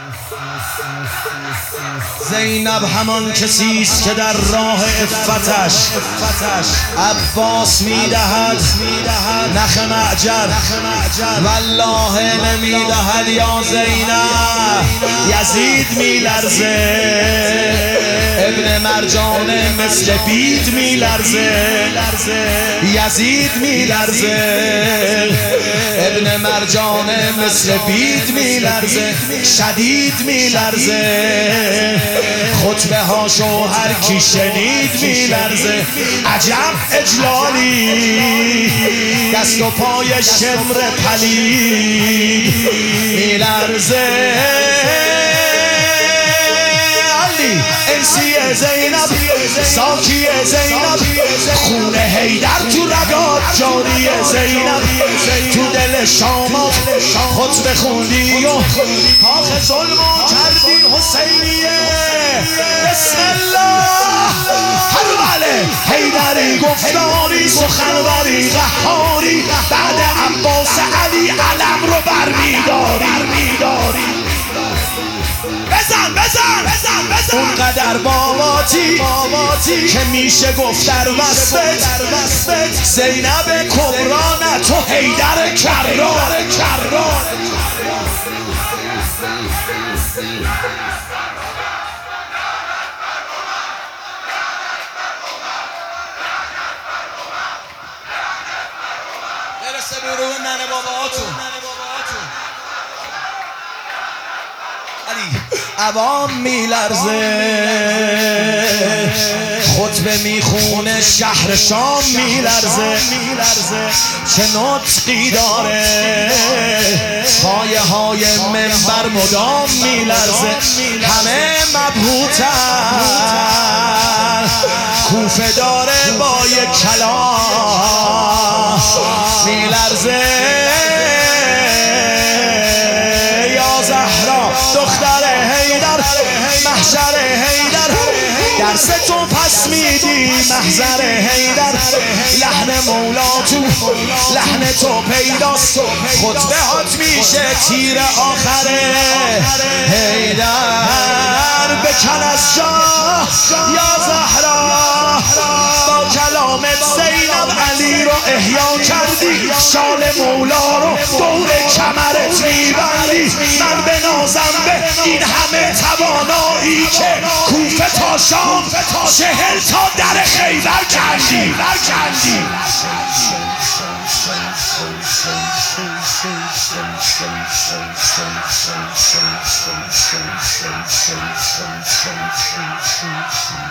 زینب همان کسی است که در راه عفتش عباس میدهد نخ معجر، والله نمیدهد یا زینب. یزید میلرزه، ابن مرجان مثل بید میلرزه، یزید میلرزه، ابن مرجان مثل بید میلرزه، شدید میلرزه، خطبه هاشو هر کی شنید میلرزه. عجب اجلالی، دست و پای شمر پلید میلرزه. علی انسی زینب، ساکی زینب، خون حیدر تو رگات جاری زینب. تو دل شامات خطبه خوندی و کاخ ظلمو کردی حسینیه. بسم الله حربله حیدری، گفتاری سخنوری قهاری، بعد عباس علی علم رو برمیداری. بزن بزن بزن بزن اونقدر باباتی که میشه گفت در وصفت زینب کبرا، تو حیدر کرار. برسه برون ننه باباتون. عوام میلرزه، خطبه میخونه شهر شام میلرزه. چه نطقی داره، پایه های منبر مدام میلرزه. همه مبهوتن، کوفه داره با یک کلام میلرزه. یا زهرا دختر حیدر، محشر حیدر، درس تو پس میدی محضر حیدر. لحن مولا تو لحن تو پیداست، خطبه هات میشه تیر آخره. حیدر بکن از جا یا زهرا، با کلامت زینب علی رو احیا کردی، شال مولا رو دور کمرت میبندی. من بنازم به این همه توانایی که کوفه تا شام 40 تا در خیبر کندی.